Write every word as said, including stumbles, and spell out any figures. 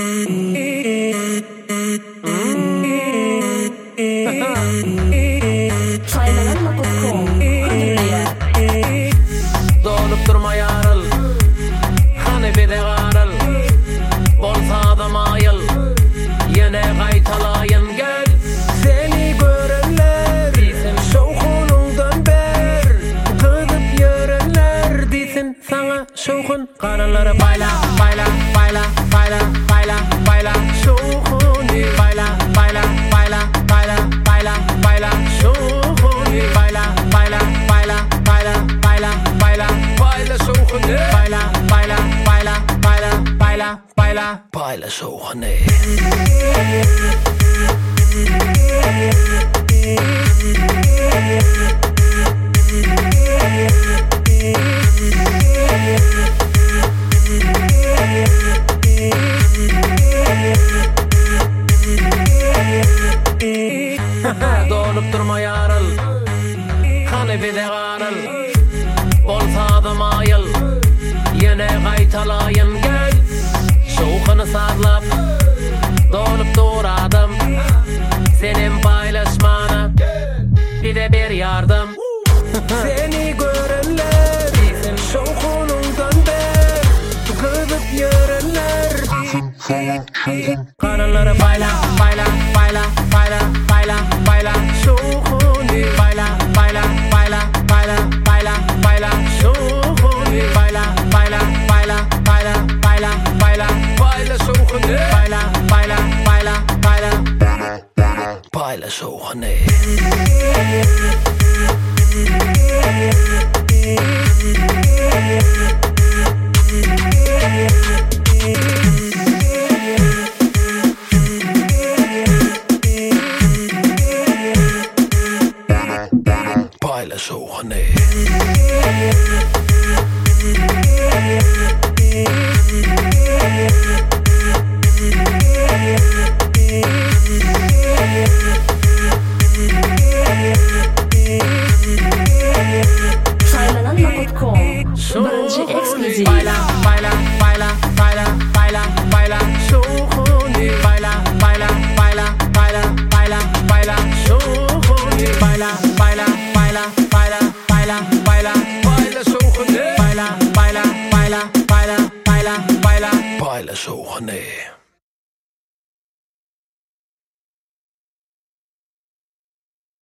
Dolup durma yarıl, hani bir de garıl, bolsa adam ayıl, yine qaytalayın gel. Seni görenler, disin şoğunundan ber, kıdıp yörenler, disin sana şoğun. Karıları bayla, bayla, bayla, bayla, bayla, bayla, şoğun. Bayla, bayla, bayla, bayla, bayla, bayla, şoğun. Bayla, bayla, bayla, bayla, bayla, bayla, bayla, şoğun. Bayla, bayla, bayla, bayla, bayla, bayla, bayla, şoğun. Dolup durma yarıl, hani bir de garıl, bolsa adam ayıl, yine qaytalayın gel. Şoğunu sarlap, dolup duradım, senin paylaşmana bir de bir yardım. Seni görenler, şoğunundan ber, kıdıp yörenler, karıları bayla, bayla, bayla, bayla, bayla, bayla, şoğun. Bayla, bayla, bayla, bayla, bayla, bayla, şoğun. Bayla, bayla, bayla, bayla, bayla, bayla, bayla, şoğun. Bayla, bayla, bayla, bayla, bayla, şoğun. Bayla, şoğun. Bence eksklusif. Bayla, bayla, bayla, bayla, bayla, bayla, şoğun. Bayla, bayla, bayla, bayla, bayla, bayla, şoğun. Bayla, bayla, bayla, bayla, bayla, bayla, bayla, şoğun. Bayla, bayla, bayla, bayla, bayla, bayla, bayla, şoğun.